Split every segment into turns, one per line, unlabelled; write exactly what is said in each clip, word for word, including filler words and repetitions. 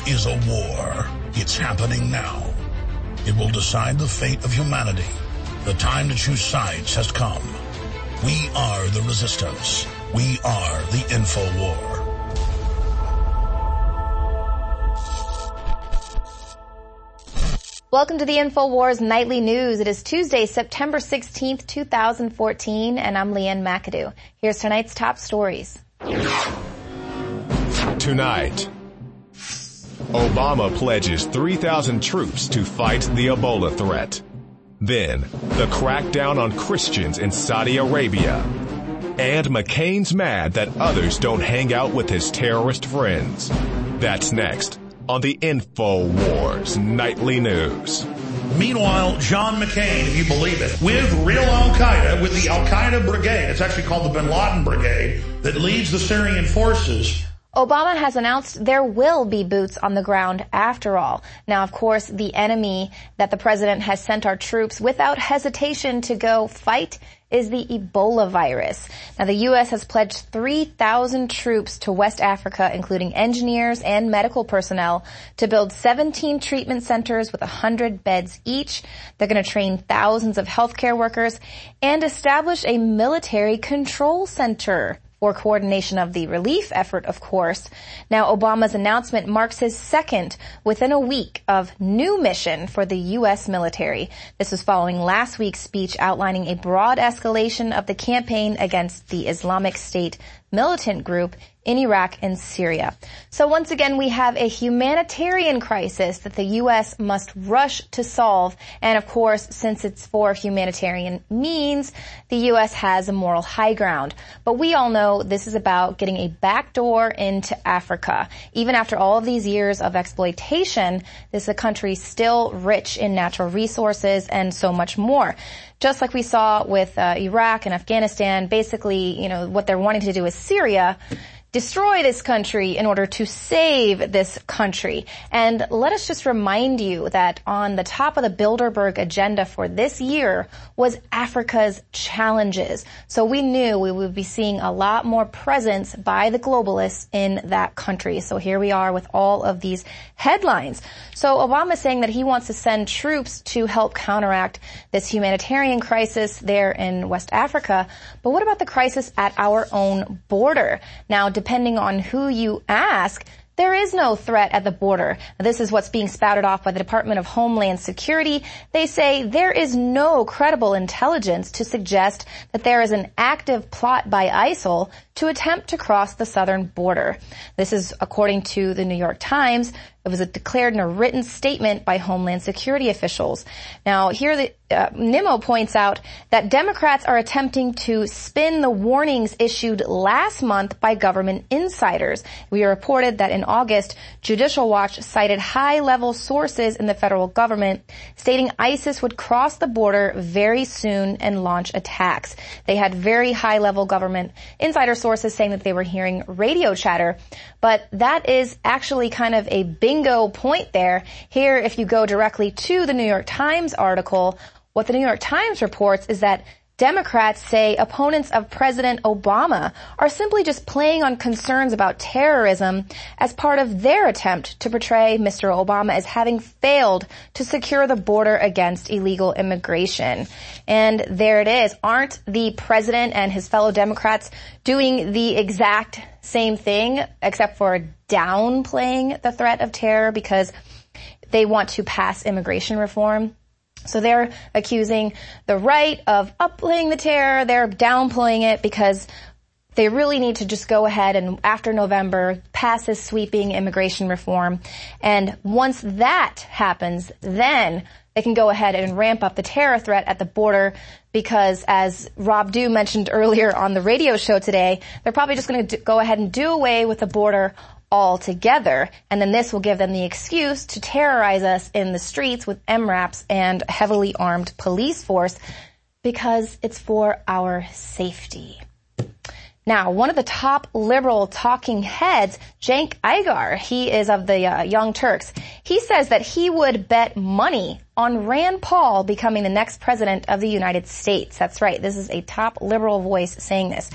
is a war. It's happening now. It will decide the fate of humanity. The time to choose sides has come. We are the resistance. We are the InfoWar.
Welcome to the InfoWars Nightly News. It is Tuesday, September sixteenth, two thousand fourteen, and I'm Leanne McAdoo. Here's tonight's top stories.
Tonight, Obama pledges three thousand troops to fight the Ebola threat. Then, the crackdown on Christians in Saudi Arabia. And McCain's mad that others don't hang out with his terrorist friends. That's next on the InfoWars Nightly News.
Meanwhile, John McCain, if you believe it, with real Al-Qaeda, with the Al-Qaeda Brigade, it's actually called the Bin Laden Brigade, that leads the Syrian forces.
Obama has announced there will be boots on the ground after all. Now, of course, the enemy that the president has sent our troops without hesitation to go fight is the Ebola virus. Now, the U S has pledged three thousand troops to West Africa, including engineers and medical personnel, to build seventeen treatment centers with one hundred beds each. They're going to train thousands of healthcare workers and establish a military control center for coordination of the relief effort, of course. Now, Obama's announcement marks his second within a week of new mission for the U S military. This was following last week's speech outlining a broad escalation of the campaign against the Islamic State militant group in Iraq and Syria. So once again, we have a humanitarian crisis that the U S must rush to solve. And of course, since it's for humanitarian means, the U S has a moral high ground. But we all know this is about getting a backdoor into Africa. Even after all of these years of exploitation, this is a country still rich in natural resources and so much more. Just like we saw with uh, Iraq and Afghanistan, basically, you know, what they're wanting to do is Syria, destroy this country in order to save this country. And let us just remind you that on the top of the Bilderberg agenda for this year was Africa's challenges. So we knew we would be seeing a lot more presence by the globalists in that country. So here we are with all of these headlines. So Obama is saying that he wants to send troops to help counteract this humanitarian crisis there in West Africa. But what about the crisis at our own border? Now, depending on who you ask, there is no threat at the border. This is what's being spouted off by the Department of Homeland Security. They say there is no credible intelligence to suggest that there is an active plot by ISIL to attempt to cross the southern border. This is according to the New York Times. It was declared in a written statement by Homeland Security officials. Now, here the uh, Nimmo points out that Democrats are attempting to spin the warnings issued last month by government insiders. We reported that in August, Judicial Watch cited high-level sources in the federal government stating ISIS would cross the border very soon and launch attacks. They had very high-level government insider sources saying that they were hearing radio chatter, but that is actually kind of a bingo point there. Here, if you go directly to the New York Times article, what the New York Times reports is that Democrats say opponents of President Obama are simply just playing on concerns about terrorism as part of their attempt to portray Mister Obama as having failed to secure the border against illegal immigration. And there it is. Aren't the president and his fellow Democrats doing the exact same thing, except for downplaying the threat of terror because they want to pass immigration reform? So they're accusing the right of upplaying the terror. They're downplaying it because they really need to just go ahead and, after November, pass this sweeping immigration reform. And once that happens, then they can go ahead and ramp up the terror threat at the border because, as Rob Dew mentioned earlier on the radio show today, they're probably just going to go ahead and do away with the border altogether, and then this will give them the excuse to terrorize us in the streets with M RAPs and heavily armed police force because it's for our safety. Now, one of the top liberal talking heads, Cenk Uygur, he is of the uh, Young Turks, he says that he would bet money on Rand Paul becoming the next president of the United States. That's right, this is a top liberal voice saying this.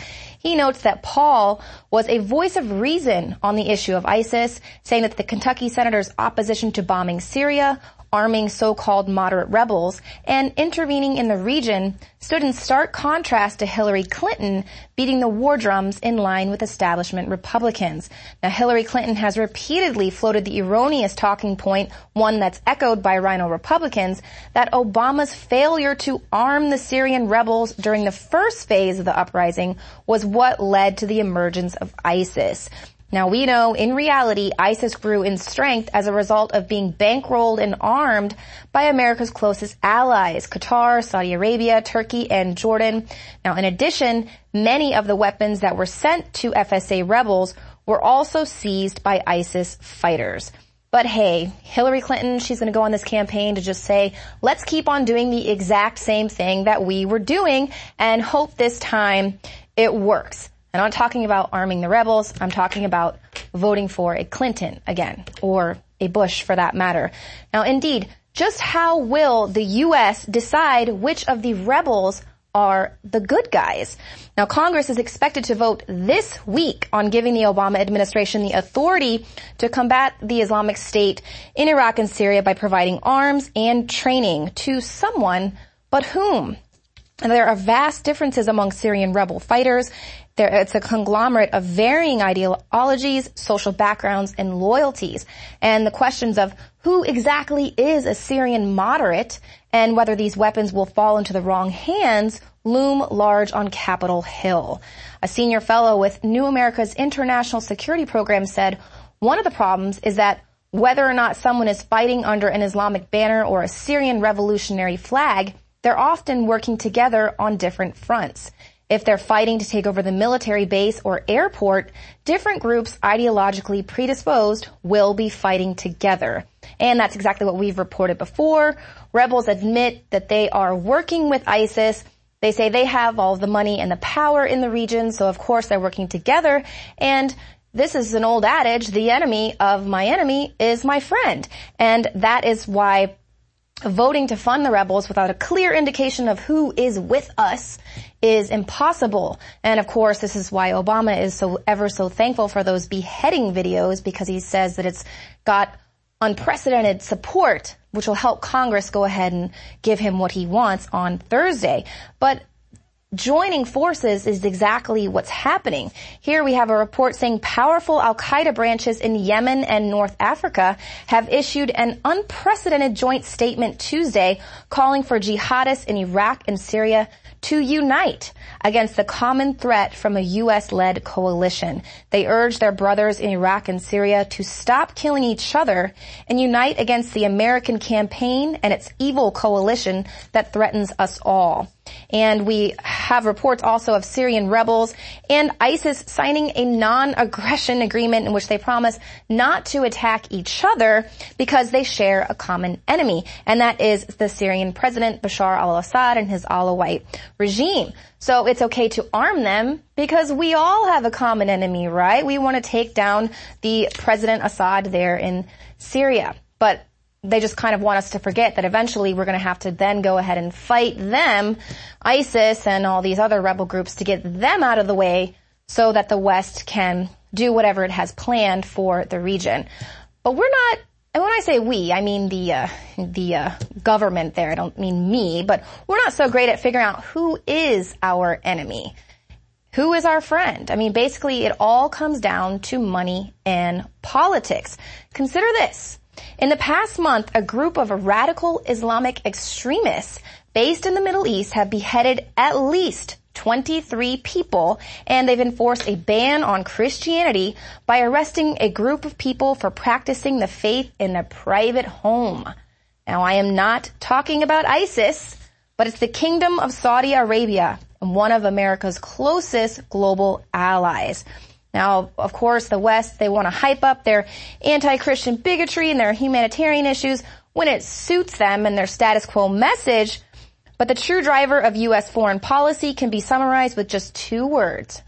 He notes that Paul was a voice of reason on the issue of ISIS, saying that the Kentucky senator's opposition to bombing Syria, arming so-called moderate rebels, and intervening in the region stood in stark contrast to Hillary Clinton beating the war drums in line with establishment Republicans. Now, Hillary Clinton has repeatedly floated the erroneous talking point, one that's echoed by Rhino Republicans, that Obama's failure to arm the Syrian rebels during the first phase of the uprising was what led to the emergence of ISIS. Now, we know in reality, ISIS grew in strength as a result of being bankrolled and armed by America's closest allies, Qatar, Saudi Arabia, Turkey, and Jordan. Now, in addition, many of the weapons that were sent to F S A rebels were also seized by ISIS fighters. But hey, Hillary Clinton, she's going to go on this campaign to just say, let's keep on doing the exact same thing that we were doing and hope this time it works. I'm not talking about arming the rebels. I'm talking about voting for a Clinton again, or a Bush for that matter. Now, indeed, just how will the U S decide which of the rebels are the good guys? Now, Congress is expected to vote this week on giving the Obama administration the authority to combat the Islamic State in Iraq and Syria by providing arms and training to someone, but whom? And there are vast differences among Syrian rebel fighters. There, it's a conglomerate of varying ideologies, social backgrounds, and loyalties. And the questions of who exactly is a Syrian moderate and whether these weapons will fall into the wrong hands loom large on Capitol Hill. A senior fellow with New America's International Security Program said one of the problems is that whether or not someone is fighting under an Islamic banner or a Syrian revolutionary flag, they're often working together on different fronts. If they're fighting to take over the military base or airport, different groups ideologically predisposed will be fighting together. And that's exactly what we've reported before. Rebels admit that they are working with ISIS. They say they have all the money and the power in the region, so of course they're working together. And this is an old adage, the enemy of my enemy is my friend. And that is why voting to fund the rebels without a clear indication of who is with us is impossible. And of course, this is why Obama is so ever so thankful for those beheading videos, because he says that it's got unprecedented support, which will help Congress go ahead and give him what he wants on Thursday. But joining forces is exactly what's happening. Here we have a report saying powerful al-Qaeda branches in Yemen and North Africa have issued an unprecedented joint statement Tuesday calling for jihadists in Iraq and Syria to unite against the common threat from a U S-led coalition. They urge their brothers in Iraq and Syria to stop killing each other and unite against the American campaign and its evil coalition that threatens us all. And we have reports also of Syrian rebels and ISIS signing a non-aggression agreement in which they promise not to attack each other because they share a common enemy, and that is the Syrian president Bashar al-Assad and his Alawite regime. So it's okay to arm them because we all have a common enemy, right? We want to take down the President Assad there in Syria. But they just kind of want us to forget that eventually we're going to have to then go ahead and fight them, ISIS and all these other rebel groups, to get them out of the way so that the West can do whatever it has planned for the region. But we're not, and when I say we, I mean the uh, the uh, government there. I don't mean me, but we're not so great at figuring out who is our enemy. Who is our friend? I mean, basically it all comes down to money and politics. Consider this. In the past month, a group of radical Islamic extremists based in the Middle East have beheaded at least twenty-three people, and they've enforced a ban on Christianity by arresting a group of people for practicing the faith in a private home. Now, I am not talking about ISIS, but it's the Kingdom of Saudi Arabia, one of America's closest global allies. Now, of course, the West, they want to hype up their anti-Christian bigotry and their humanitarian issues when it suits them and their status quo message. But the true driver of U S foreign policy can be summarized with just two words: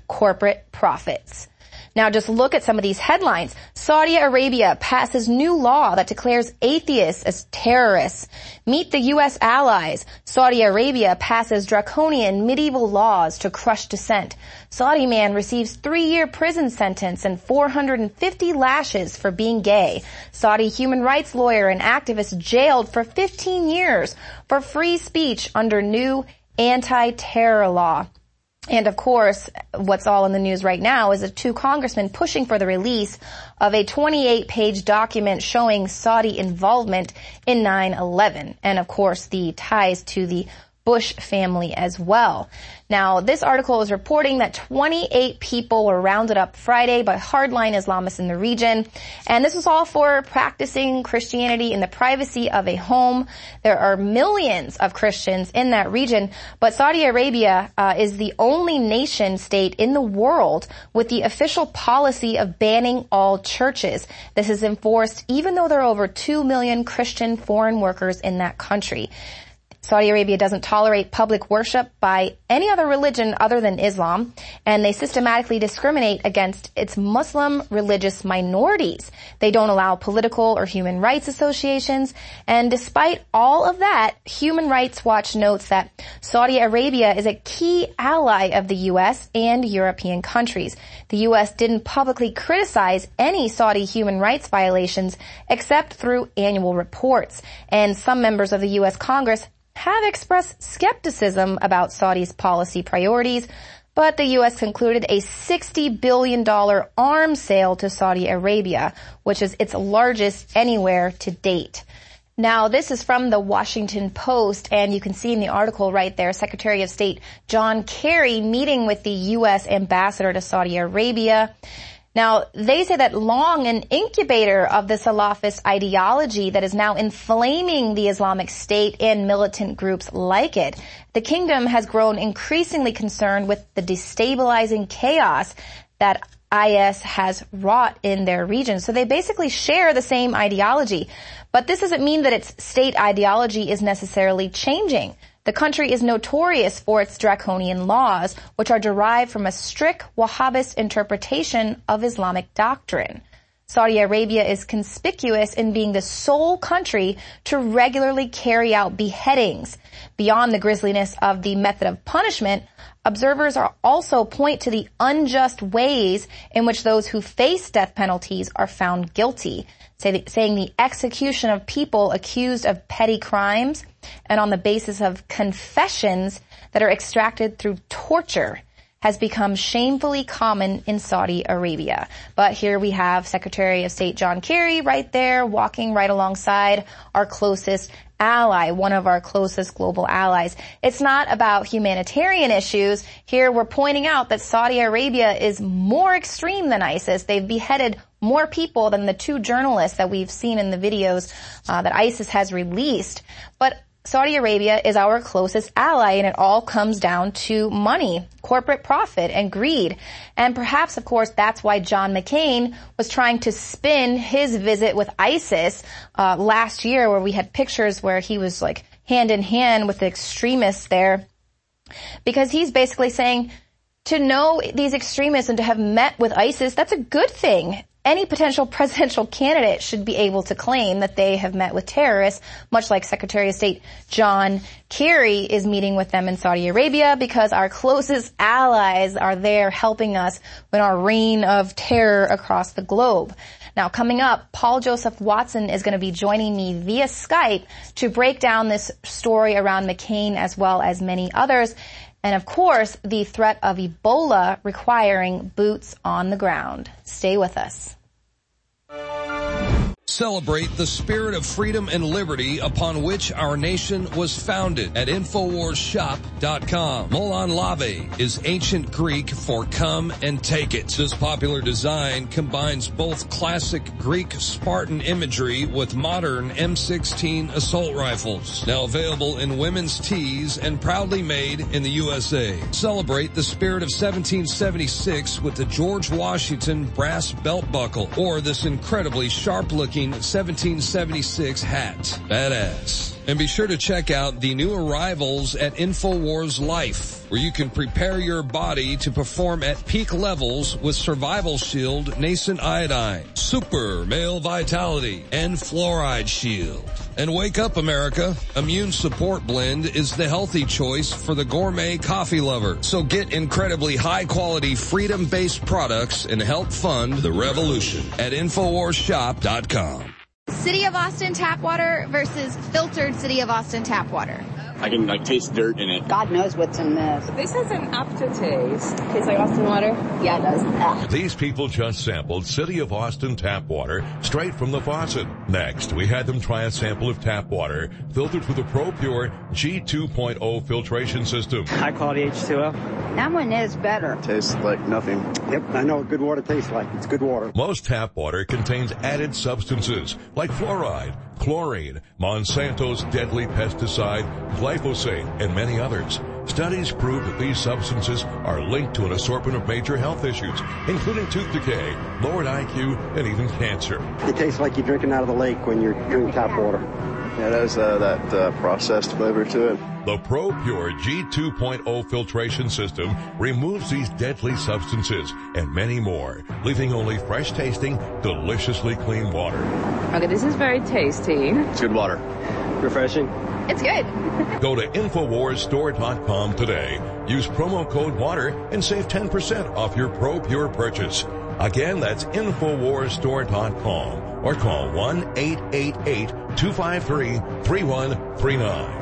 corporate profits. Now just look at some of these headlines. Saudi Arabia passes new law that declares atheists as terrorists. Meet the U S allies. Saudi Arabia passes draconian medieval laws to crush dissent. Saudi man receives three-year prison sentence and four hundred fifty lashes for being gay. Saudi human rights lawyer and activist jailed for fifteen years for free speech under new anti-terror law. And of course, what's all in the news right now is the two congressmen pushing for the release of a twenty-eight page document showing Saudi involvement in nine eleven. And of course, the ties to the Bush family as well. Now, this article is reporting that twenty-eight people were rounded up Friday by hardline Islamists in the region. And this was all for practicing Christianity in the privacy of a home. There are millions of Christians in that region, but Saudi Arabia uh, is the only nation state in the world with the official policy of banning all churches. This is enforced even though there are over two million Christian foreign workers in that country. Saudi Arabia doesn't tolerate public worship by any other religion other than Islam, and they systematically discriminate against its Muslim religious minorities. They don't allow political or human rights associations, and despite all of that, Human Rights Watch notes that Saudi Arabia is a key ally of the U S and European countries. The U S didn't publicly criticize any Saudi human rights violations except through annual reports, and some members of the U S Congress have expressed skepticism about Saudi's policy priorities, but the U S concluded a sixty billion dollars arms sale to Saudi Arabia, which is its largest anywhere to date. Now, this is from the Washington Post, and you can see in the article right there, Secretary of State John Kerry meeting with the U S ambassador to Saudi Arabia. Now, they say that long an incubator of the Salafist ideology that is now inflaming the Islamic State and militant groups like it. The kingdom has grown increasingly concerned with the destabilizing chaos that I S has wrought in their region. So they basically share the same ideology. But this doesn't mean that its state ideology is necessarily changing. The country is notorious for its draconian laws, which are derived from a strict Wahhabist interpretation of Islamic doctrine. Saudi Arabia is conspicuous in being the sole country to regularly carry out beheadings. Beyond the grisliness of the method of punishment, observers are also point to the unjust ways in which those who face death penalties are found guilty, saying the execution of people accused of petty crimes and on the basis of confessions that are extracted through torture has become shamefully common in Saudi Arabia. But here we have Secretary of State John Kerry right there walking right alongside our closest ally, one of our closest global allies. It's not about humanitarian issues. Here we're pointing out that Saudi Arabia is more extreme than ISIS. They've beheaded more people than the two journalists that we've seen in the videos uh, that ISIS has released. But Saudi Arabia is our closest ally, and it all comes down to money, corporate profit, and greed. And perhaps, of course, that's why John McCain was trying to spin his visit with ISIS uh, last year, where we had pictures where he was like hand in hand with the extremists there, because he's basically saying to know these extremists and to have met with ISIS, that's a good thing. Any potential presidential candidate should be able to claim that they have met with terrorists, much like Secretary of State John Kerry is meeting with them in Saudi Arabia, because our closest allies are there helping us in our reign of terror across the globe. Now, coming up, Paul Joseph Watson is going to be joining me via Skype to break down this story around McCain as well as many others. And of course, the threat of Ebola requiring boots on the ground. Stay with us.
Celebrate the spirit of freedom and liberty upon which our nation was founded at Infowars Shop dot com. Molon Lave is ancient Greek for come and take it. This popular design combines both classic Greek Spartan imagery with modern M sixteen assault rifles. Now available in women's tees and proudly made in the U S A. Celebrate the spirit of seventeen seventy-six with the George Washington brass belt buckle or this incredibly sharp-looking seventeen seventy-six hat. Badass. And be sure to check out the new arrivals at InfoWars Life. where you can prepare your body to perform at peak levels with Survival Shield Nascent Iodine, Super Male Vitality, and Fluoride Shield. And wake up, America. Immune Support Blend is the healthy choice for the gourmet coffee lover. So get incredibly high-quality, freedom-based products and help fund the revolution at Infowars Shop dot com.
City of Austin tap water versus filtered City of Austin tap water.
I can like taste dirt in it.
God knows what's in this.
This has an aftertaste.
Tastes like Austin water? Yeah, it does. Ugh.
These people just sampled City of Austin tap water straight from the faucet. Next, we had them try a sample of tap water filtered through the ProPure G two point oh filtration system.
High quality H two O.
That one is better.
Tastes like nothing.
Yep, I know what good water tastes like. It's good water.
Most tap water contains added substances like fluoride, chlorine, Monsanto's deadly pesticide, glyphosate, and many others. Studies prove that these substances are linked to an assortment of major health issues, including tooth decay, lowered I Q, and even cancer.
It tastes like you're drinking out of the lake when you're drinking tap water.
Yeah, it has uh, that uh, processed flavor to it.
The ProPure G two point oh filtration system removes these deadly substances and many more, leaving only fresh-tasting, deliciously clean water.
Okay, this is very tasty.
It's good water.
Refreshing.
It's good.
Go to Infowars Store dot com today. Use promo code WATER and save ten percent off your ProPure purchase. Again, that's Infowars Store dot com or call one eight eight eight, two five three, three one three nine.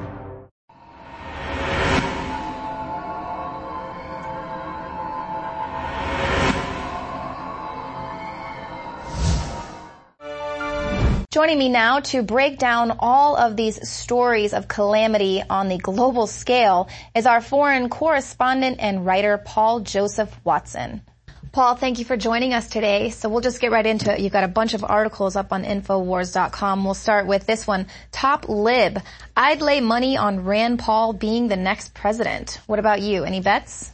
Joining me now to break down all of these stories of calamity on the global scale is our foreign correspondent and writer, Paul Joseph Watson. Paul, thank you for joining us today. So we'll just get right into it. You've got a bunch of articles up on Infowars dot com. We'll start with this one. Top Lib. I'd lay money on Rand Paul being the next president. What about you? Any bets?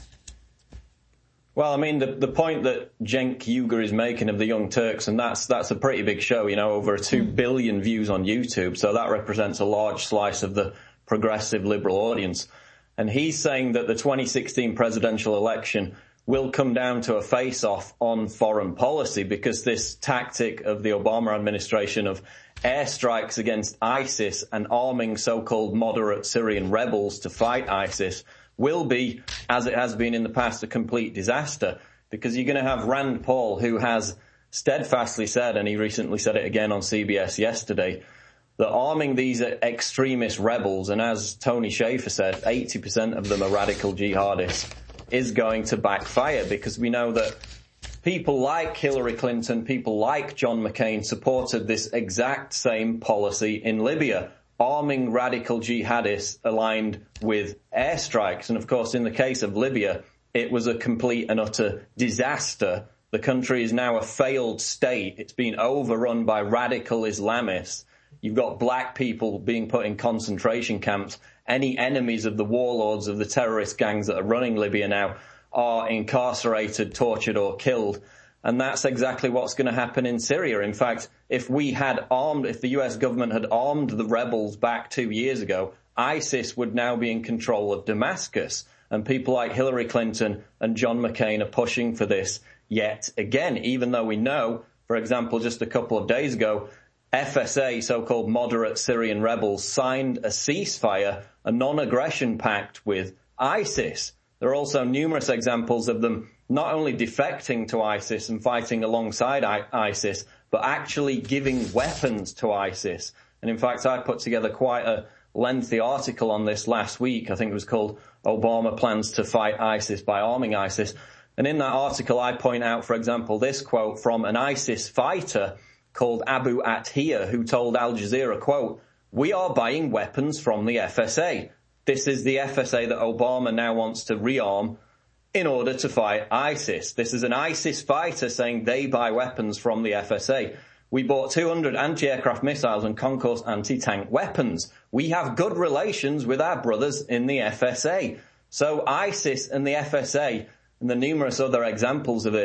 Well, I mean, the, the point that Cenk Uygur is making of the Young Turks, and that's that's a pretty big show, you know, over two billion views on YouTube. So that represents a large slice of the progressive liberal audience. And he's saying that the twenty sixteen presidential election will come down to a face-off on foreign policy because this tactic of the Obama administration of airstrikes against ISIS and arming so-called moderate Syrian rebels to fight ISIS will be, as it has been in the past, a complete disaster, because you're going to have Rand Paul, who has steadfastly said, and he recently said it again on C B S yesterday, that arming these extremist rebels, and as Tony Schaefer said, eighty percent of them are radical jihadists, is going to backfire, because we know that people like Hillary Clinton, people like John McCain supported this exact same policy in Libya, arming radical jihadists aligned with airstrikes. And of course, in the case of Libya, it was a complete and utter disaster. The country is now a failed state. It's been overrun by radical Islamists. You've got black people being put in concentration camps. Any enemies of the warlords of the terrorist gangs that are running Libya now are incarcerated, tortured, or killed. And that's exactly what's going to happen in Syria. In fact, if we had armed, if the U S government had armed the rebels back two years ago, ISIS would now be in control of Damascus. And people like Hillary Clinton and John McCain are pushing for this yet again, even though we know, for example, just a couple of days ago, F S A, so-called moderate Syrian rebels, signed a ceasefire, a non-aggression pact with ISIS. There are also numerous examples of them not only defecting to ISIS and fighting alongside I- ISIS, but actually giving weapons to ISIS. And in fact, I put together quite a lengthy article on this last week. I think it was called Obama Plans to Fight ISIS by Arming ISIS. And in that article, I point out, for example, this quote from an ISIS fighter called Abu Athiya, who told Al Jazeera, quote, "We are buying weapons from the F S A. This is the F S A that Obama now wants to rearm in order to fight ISIS." This is an ISIS fighter saying they buy weapons from the F S A. "We bought two hundred anti-aircraft missiles and Concourse anti-tank weapons. We have good relations with our brothers in the F S A. So ISIS and the F S A and the numerous other examples of this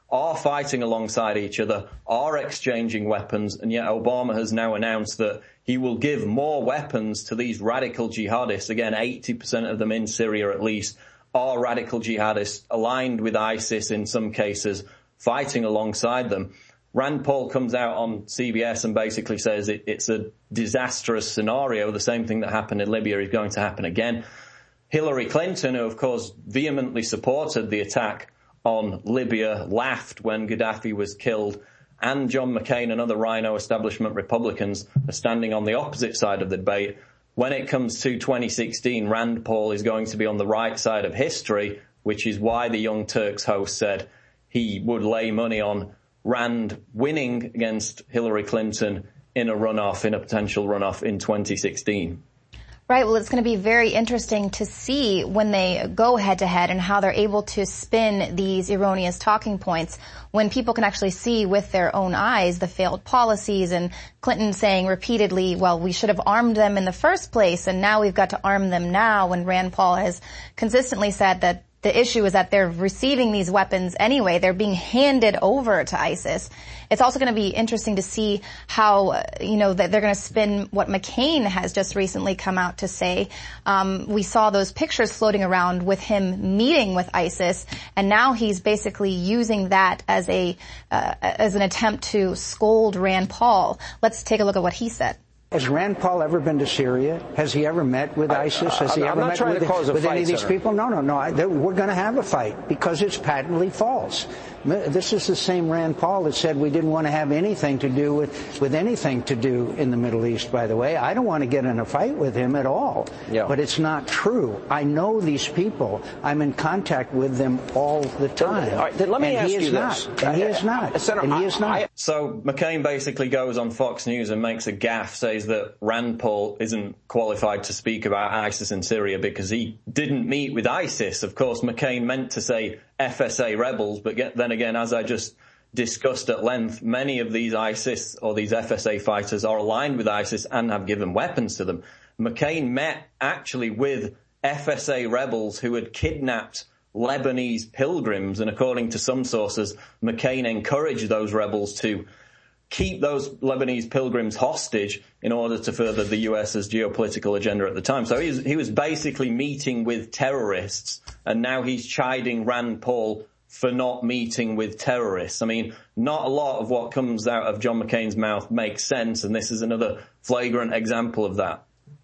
are fighting alongside each other, are exchanging weapons, and yet Obama has now announced that he will give more weapons to these radical jihadists. Again, eighty percent of them in Syria at least are radical jihadists, aligned with ISIS in some cases, fighting alongside them. Rand Paul comes out on C B S and basically says it, it's a disastrous scenario. The same thing that happened in Libya is going to happen again. Hillary Clinton, who of course vehemently supported the attack on Libya, laughed when Gaddafi was killed, and John McCain and other Rhino establishment Republicans are standing on the opposite side of the debate. When it comes to twenty sixteen, Rand Paul is going to be on the right side of history, which is why the Young Turks host said he would lay money on Rand winning against Hillary Clinton in a runoff, in a potential runoff in twenty sixteen.
Right. Well, it's going to be very interesting to see when they go head to head and how they're able to spin these erroneous talking points when people can actually see with their own eyes the failed policies, and Clinton saying repeatedly, well, we should have armed them in the first place and now we've got to arm them now, when Rand Paul has consistently said that the issue is that they're receiving these weapons anyway. They're being handed over to ISIS. It's also going to be interesting to see how, you know, that they're going to spin what McCain has just recently come out to say. Um, we saw those pictures floating around with him meeting with ISIS, and now he's basically using that as a uh, as an attempt to scold Rand Paul. Let's take a look at what he said.
Has Rand Paul ever been to Syria? Has he ever met with ISIS? Has he
I'm
ever
not
met
trying
with,
to cause a
with
fight,
any of these
Senator.
people? No, no, no. I, we're going to have a fight because it's patently false. This is the same Rand Paul that said we didn't want to have anything to do with, with anything to do in the Middle East, by the way. I don't want to get in a fight with him at all. Yeah. But it's not true. I know these people. I'm in contact with them all the time.
All right, then let me
and
ask
he is
you
not.
this.
And he is not.
Senator,
and he is not.
I, so McCain basically goes on Fox News and makes a gaffe, says that Rand Paul isn't qualified to speak about ISIS in Syria because he didn't meet with ISIS. Of course, McCain meant to say F S A rebels, but get, then again, as I just discussed at length, many of these ISIS or these F S A fighters are aligned with ISIS and have given weapons to them. McCain met actually with F S A rebels who had kidnapped Lebanese pilgrims, and according to some sources, McCain encouraged those rebels to keep those Lebanese pilgrims hostage in order to further the US's geopolitical agenda at the time. So he was, he was basically meeting with terrorists, and now he's chiding Rand Paul for not meeting with terrorists. I mean, not a lot of what comes out of John McCain's mouth makes sense, and this is another flagrant example of that.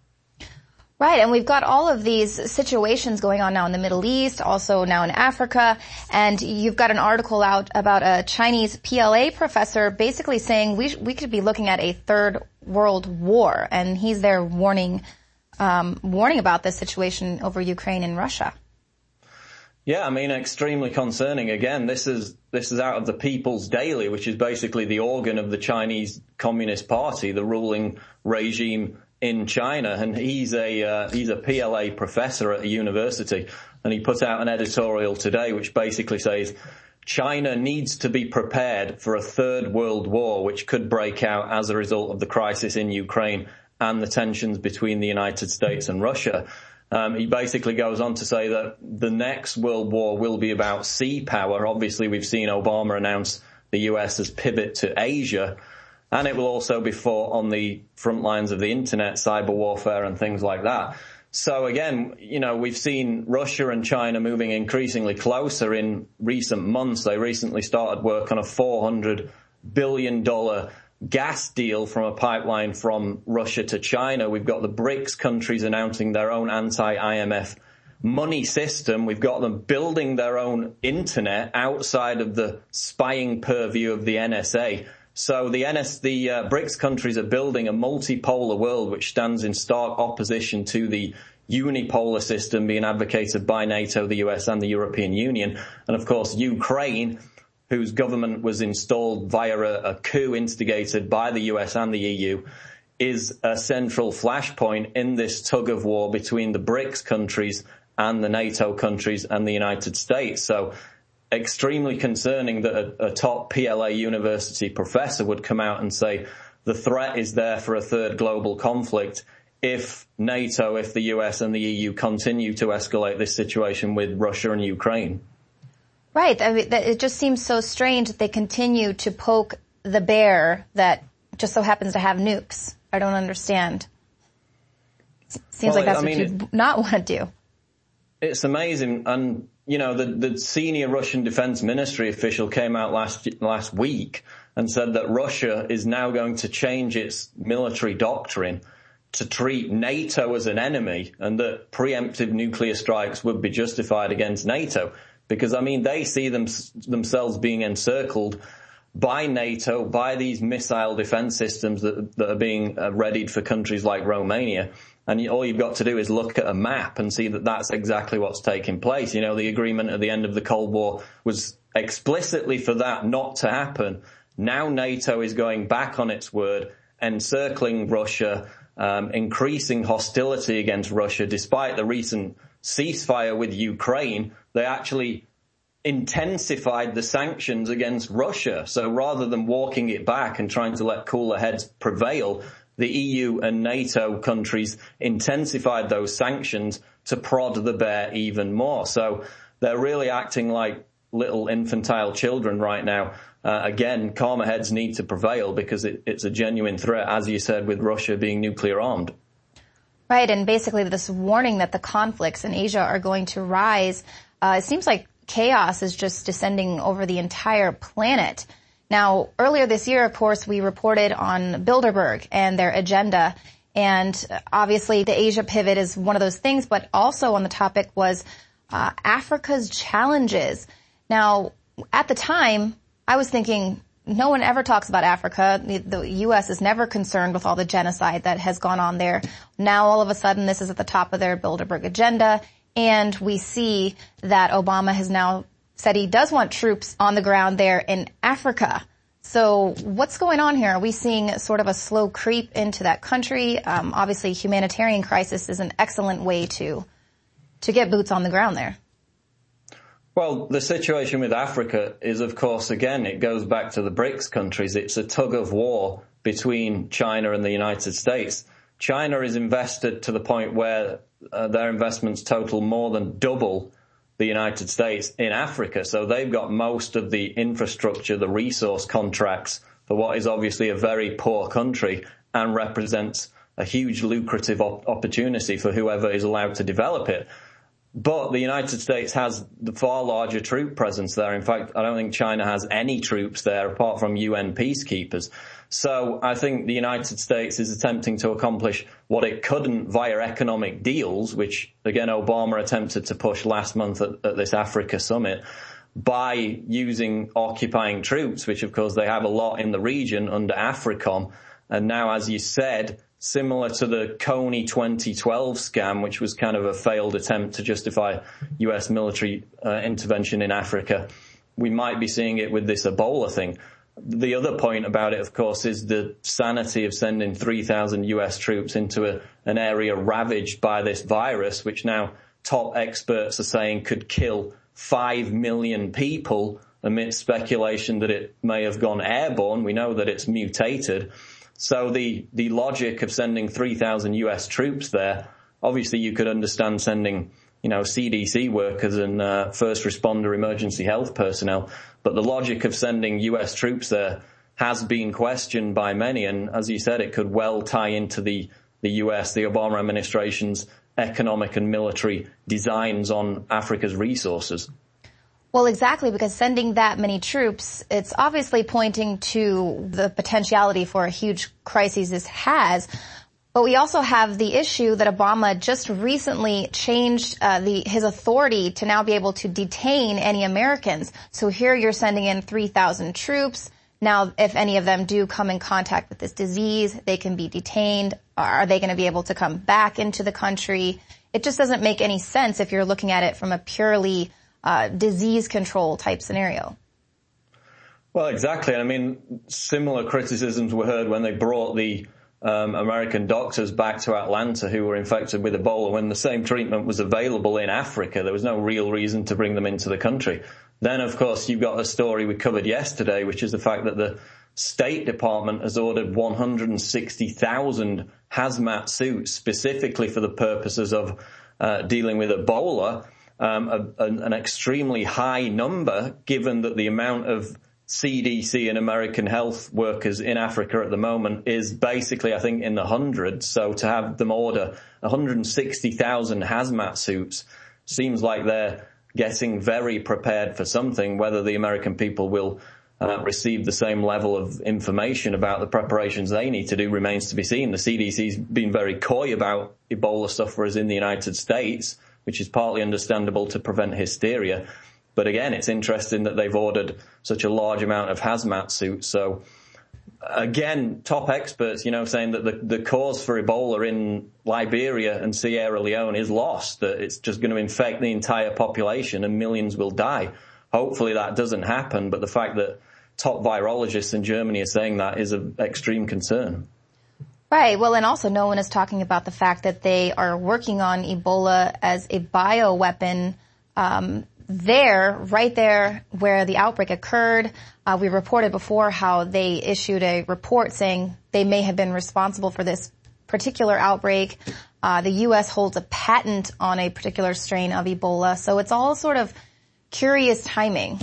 Right, and we've got all of these situations going on now in the Middle East, also now in Africa, and you've got an article out about a Chinese P L A professor basically saying we sh- we could be looking at a third world war, and he's there warning um, warning about this situation over Ukraine and Russia.
Yeah, I mean, extremely concerning. Again, this is this is out of the People's Daily, which is basically the organ of the Chinese Communist Party, the ruling regime in China, and he's a uh, he's a P L A professor at a university, and he put out an editorial today which basically says China needs to be prepared for a third world war which could break out as a result of the crisis in Ukraine and the tensions between the United States and Russia. Um, he basically goes on to say that the next world war will be about sea power. Obviously, we've seen Obama announce the U S's pivot to Asia. And it will also be fought on the front lines of the internet, cyber warfare and things like that. So again, you know, we've seen Russia and China moving increasingly closer in recent months. They recently started work on a four hundred billion dollars gas deal from a pipeline from Russia to China. We've got the BRICS countries announcing their own anti-I M F money system. We've got them building their own internet outside of the spying purview of the N S A. So the N S, the uh, BRICS countries are building a multipolar world which stands in stark opposition to the unipolar system being advocated by NATO, the U S and the European Union. And of course, Ukraine, whose government was installed via a, a coup instigated by the U S and the E U, is a central flashpoint in this tug of war between the BRICS countries and the NATO countries and the United States. So extremely concerning that a, a top P L A university professor would come out and say the threat is there for a third global conflict if NATO, if the U S and the E U continue to escalate this situation with Russia and Ukraine.
Right. I mean, it just seems so strange that they continue to poke the bear that just so happens to have nukes. I don't understand. Seems
well,
like that's
I
what
mean,
you
it,
not want to do.
It's amazing. And, you know, the, the senior Russian Defense Ministry official came out last last week and said that Russia is now going to change its military doctrine to treat NATO as an enemy, and that preemptive nuclear strikes would be justified against NATO. Because, I mean, they see them, themselves being encircled by NATO, by these missile defense systems that, that are being uh, readied for countries like Romania. And you, all you've got to do is look at a map and see that that's exactly what's taking place. You know, the agreement at the end of the Cold War was explicitly for that not to happen. Now NATO is going back on its word, encircling Russia, um, increasing hostility against Russia. Despite the recent ceasefire with Ukraine, they actually intensified the sanctions against Russia. So rather than walking it back and trying to let cooler heads prevail, the E U and NATO countries intensified those sanctions to prod the bear even more. So they're really acting like little infantile children right now. Uh, again, calmer heads need to prevail because it, it's a genuine threat, as you said, with Russia being nuclear armed.
Right, and basically this warning that the conflicts in Asia are going to rise. Uh, it seems like chaos is just descending over the entire planet. Now, earlier this year, of course, we reported on Bilderberg and their agenda. And obviously, the Asia pivot is one of those things. But also on the topic was uh, Africa's challenges. Now, at the time, I was thinking no one ever talks about Africa. The, the U S is never concerned with all the genocide that has gone on there. Now, all of a sudden, this is at the top of their Bilderberg agenda. And we see that Obama has now said he does want troops on the ground there in Africa. So what's going on here? Are we seeing sort of a slow creep into that country? Um, obviously, humanitarian crisis is an excellent way to to get boots on the ground there.
Well, the situation with Africa is, of course, again, it goes back to the BRICS countries. It's a tug of war between China and the United States. China is invested to the point where uh, their investments total more than double the United States in Africa. So they've got most of the infrastructure, the resource contracts for what is obviously a very poor country and represents a huge lucrative op- opportunity for whoever is allowed to develop it. But the United States has the far larger troop presence there. In fact, I don't think China has any troops there apart from U N peacekeepers. So I think the United States is attempting to accomplish what it couldn't via economic deals, which, again, Obama attempted to push last month at, at this Africa summit, by using occupying troops, which, of course, they have a lot in the region under AFRICOM. And now, as you said, similar to the Coney twenty twelve scam, which was kind of a failed attempt to justify U S military uh, intervention in Africa, we might be seeing it with this Ebola thing. The other point about it, of course, is the sanity of sending three thousand U S troops into a, an area ravaged by this virus, which now top experts are saying could kill five million people amidst speculation that it may have gone airborne. We know that it's mutated. So the, the logic of sending three thousand U S troops there, obviously you could understand sending, you know, C D C workers and uh, first responder emergency health personnel. But the logic of sending U S troops there has been questioned by many. And as you said, it could well tie into the, the U S, the Obama administration's economic and military designs on Africa's resources.
Well, exactly, because sending that many troops, it's obviously pointing to the potentiality for a huge crisis this has. But we also have the issue that Obama just recently changed uh, the his authority to now be able to detain any Americans. So here you're sending in three thousand troops. Now, if any of them do come in contact with this disease, they can be detained. Are they going to be able to come back into the country? It just doesn't make any sense if you're looking at it from a purely uh, disease control type scenario.
Well, exactly. I mean, similar criticisms were heard when they brought the Um, American doctors back to Atlanta who were infected with Ebola when the same treatment was available in Africa. There was no real reason to bring them into the country. Then, of course, you've got the story we covered yesterday, which is the fact that the State Department has ordered one hundred sixty thousand hazmat suits specifically for the purposes of uh, dealing with Ebola. um, a, a, an extremely high number, given that the amount of C D C and American health workers in Africa at the moment is basically, I think, in the hundreds. So to have them order one hundred sixty thousand hazmat suits seems like they're getting very prepared for something. Whether the American people will uh, receive the same level of information about the preparations they need to do remains to be seen. The C D C's been very coy about Ebola sufferers in the United States, which is partly understandable to prevent hysteria. But again, it's interesting that they've ordered such a large amount of hazmat suits. So again, top experts, you know, saying that the, the cause for Ebola in Liberia and Sierra Leone is lost, that it's just going to infect the entire population and millions will die. Hopefully that doesn't happen. But the fact that top virologists in Germany are saying that is of extreme concern.
Right. Well, and also no one is talking about the fact that they are working on Ebola as a bioweapon, um, there, right there where the outbreak occurred. Uh, we reported before how they issued a report saying they may have been responsible for this particular outbreak. Uh, the U S holds a patent on a particular strain of Ebola. So it's all sort of curious timing.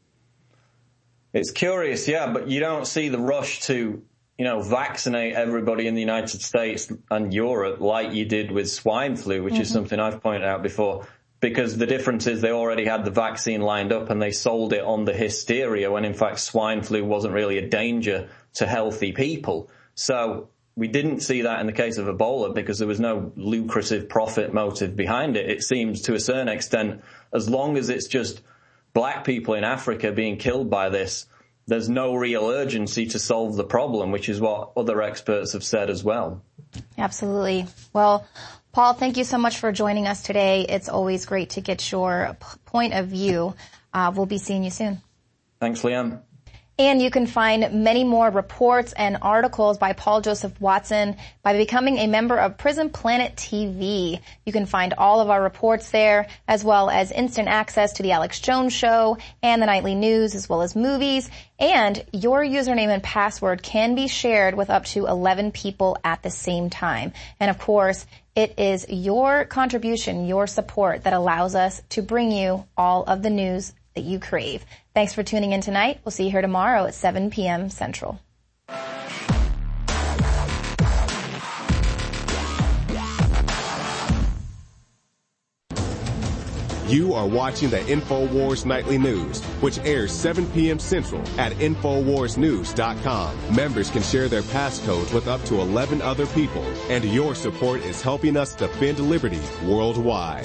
It's curious, yeah, but you don't see the rush to, you know, vaccinate everybody in the United States and Europe like you did with swine flu, which mm-hmm. is something I've pointed out before. Because the difference is they already had the vaccine lined up and they sold it on the hysteria when in fact swine flu wasn't really a danger to healthy people. So we didn't see that in the case of Ebola because there was no lucrative profit motive behind it. It seems to a certain extent, as long as it's just black people in Africa being killed by this, there's no real urgency to solve the problem, which is what other experts have said as well.
Absolutely. Well, Paul, thank you so much for joining us today. It's always great to get your p- point of view. Uh, we'll be seeing you soon.
Thanks, Liam.
And you can find many more reports and articles by Paul Joseph Watson by becoming a member of Prison Planet T V. You can find all of our reports there, as well as instant access to the Alex Jones Show and the nightly news, as well as movies. And your username and password can be shared with up to eleven people at the same time. And of course, it is your contribution, your support that allows us to bring you all of the news that you crave. Thanks for tuning in tonight. We'll see you here tomorrow at seven p.m. Central.
You are watching the InfoWars Nightly News, which airs seven p.m. Central at Infowars News dot com. Members can share their passcodes with up to eleven other people, and your support is helping us defend liberty worldwide.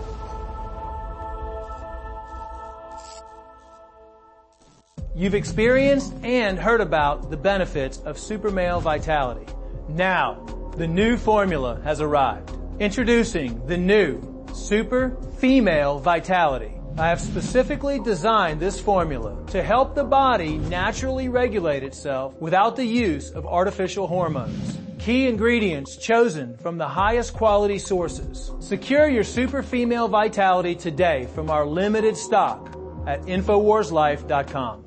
You've experienced and heard about the benefits of Super Male Vitality. Now, the new formula has arrived. Introducing the new Super Female Vitality. I have specifically designed this formula to help the body naturally regulate itself without the use of artificial hormones. Key ingredients chosen from the highest quality sources. Secure your Super Female Vitality today from our limited stock at Infowars Life dot com.